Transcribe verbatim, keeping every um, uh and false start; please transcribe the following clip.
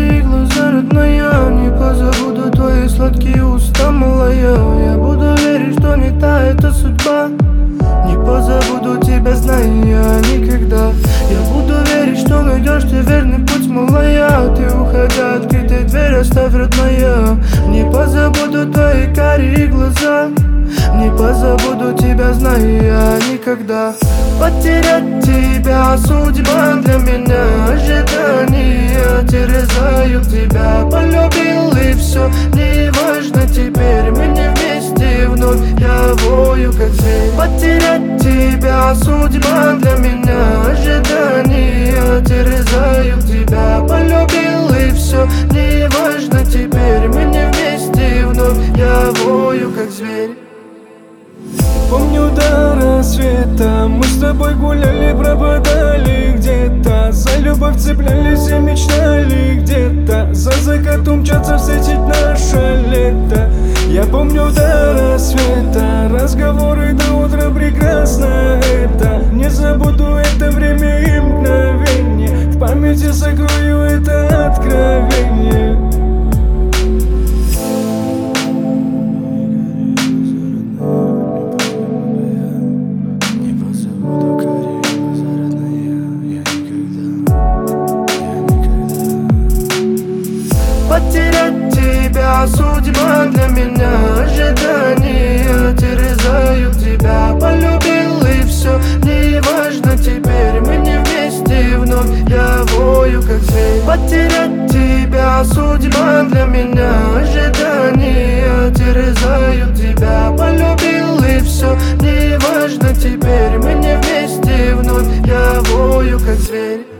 карие глаза, родная. Не позабуду твои сладкие уста, малая. Я буду верить, что не та это судьба. Не позабуду тебя, зная никогда. Я буду верить, что найдешь ты верный путь, малая. Ты, уходя, открытой дверь оставь, родная. Не позабуду твои карие глаза. Не позабуду тебя, зная никогда. Потерять тебя судьба для меня. Ожидания терзают тебя. Полюбил и все, не важно теперь. Мы не вместе вновь, я вою как зверь. Потерять тебя судьба для меня. Ожидания терзают тебя. Полюбил и все, не важно теперь. Мы не вместе вновь, я вою как зверь. Помню до рассвета мы с тобой гуляли, пропадали где-то. За любовь цеплялись и мечтали где-то. За закатом мчаться встретить наше лето. Я помню до рассвета разговоры до утра, прекрасно это. Не забуду это время и мгновение. В памяти сокрою это откровение. Потерять тебя судьба для меня. Ожидания терзают тебя. Полюбил и все, не важно теперь. Мы не вместе вновь, я вою как зверь. Потерять тебя судьба для меня. Ожидания терзают тебя. Полюбил и все, не важно теперь. Мы не вместе вновь, я вою как зверь.